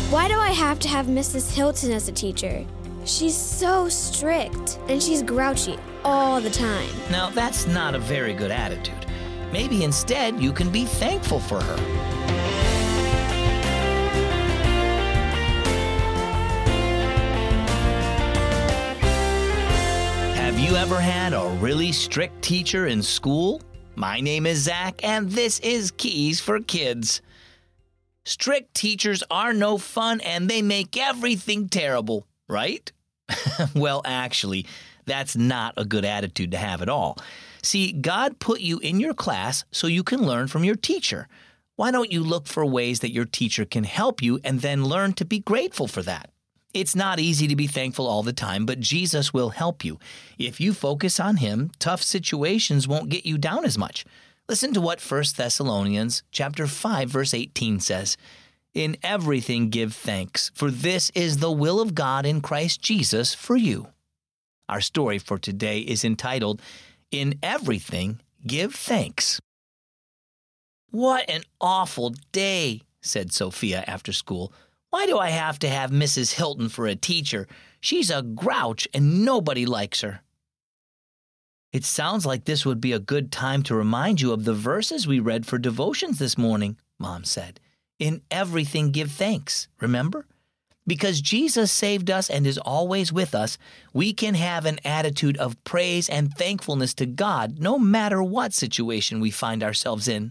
Why do I have to have Mrs. Hilton as a teacher? She's so strict, and she's grouchy all the time. Now, that's not a very good attitude. Maybe instead you can be thankful for her. Have you ever had a really strict teacher in school? My name is Zach, and this is Keys for Kids. Strict teachers are no fun, and they make everything terrible, right? Well, actually, that's not a good attitude to have at all. See, God put you in your class so you can learn from your teacher. Why don't you look for ways that your teacher can help you and then learn to be grateful for that? It's not easy to be thankful all the time, but Jesus will help you. If you focus on Him, tough situations won't get you down as much. Listen to what 1 Thessalonians chapter 5, verse 18 says. In everything give thanks, for this is the will of God in Christ Jesus for you. Our story for today is entitled, In Everything Give Thanks. What an awful day, said Sophia after school. Why do I have to have Mrs. Hilton for a teacher? She's a grouch and nobody likes her. It sounds like this would be a good time to remind you of the verses we read for devotions this morning, Mom said. In everything give thanks, remember? Because Jesus saved us and is always with us, we can have an attitude of praise and thankfulness to God no matter what situation we find ourselves in.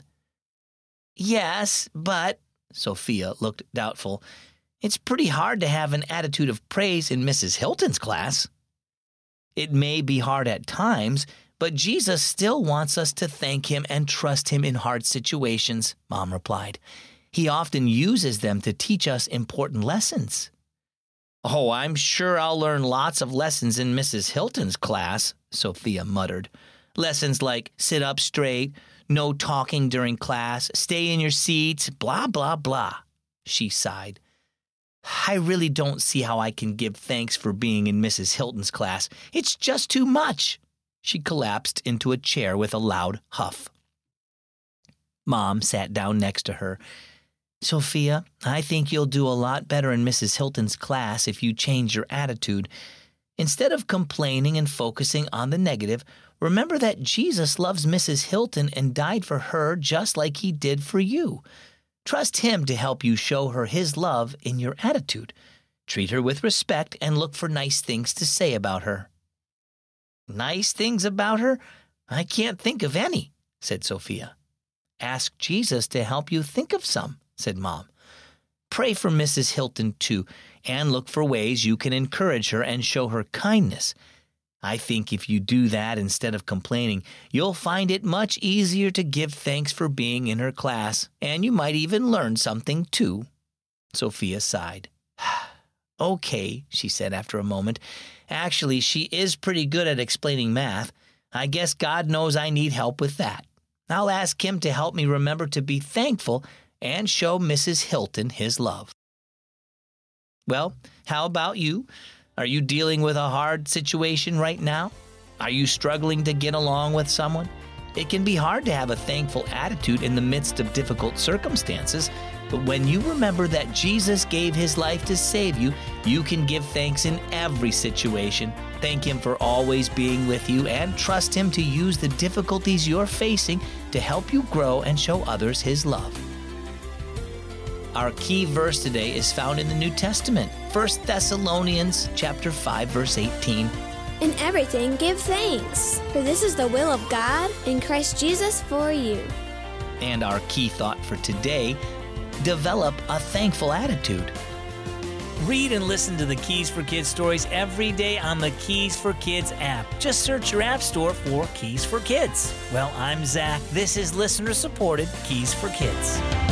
Yes, but, Sophia looked doubtful, it's pretty hard to have an attitude of praise in Mrs. Hilton's class. It may be hard at times, but Jesus still wants us to thank Him and trust Him in hard situations, Mom replied. He often uses them to teach us important lessons. Oh, I'm sure I'll learn lots of lessons in Mrs. Hilton's class, Sophia muttered. Lessons like sit up straight, no talking during class, stay in your seats, blah, blah, blah. She sighed. I really don't see how I can give thanks for being in Mrs. Hilton's class. It's just too much. She collapsed into a chair with a loud huff. Mom sat down next to her. Sophia, I think you'll do a lot better in Mrs. Hilton's class if you change your attitude. Instead of complaining and focusing on the negative, remember that Jesus loves Mrs. Hilton and died for her just like He did for you. Trust Him to help you show her His love in your attitude. Treat her with respect and look for nice things to say about her. Nice things about her? I can't think of any, said Sophia. Ask Jesus to help you think of some, said Mom. Pray for Mrs. Hilton too, and look for ways you can encourage her and show her kindness. I think if you do that instead of complaining, you'll find it much easier to give thanks for being in her class, and you might even learn something too. Sophia sighed. Okay, she said after a moment. Actually, she is pretty good at explaining math. I guess God knows I need help with that. I'll ask Him to help me remember to be thankful and show Mrs. Hilton His love. Well, how about you? Are you dealing with a hard situation right now? Are you struggling to get along with someone? It can be hard to have a thankful attitude in the midst of difficult circumstances, but when you remember that Jesus gave His life to save you, you can give thanks in every situation. Thank Him for always being with you and trust Him to use the difficulties you're facing to help you grow and show others His love. Our key verse today is found in the New Testament, 1 Thessalonians chapter 5, verse 18. In everything give thanks, for this is the will of God in Christ Jesus for you. And our key thought for today, develop a thankful attitude. Read and listen to the Keys for Kids stories every day on the Keys for Kids app. Just search your app store for Keys for Kids. Well, I'm Zach. This is listener-supported Keys for Kids.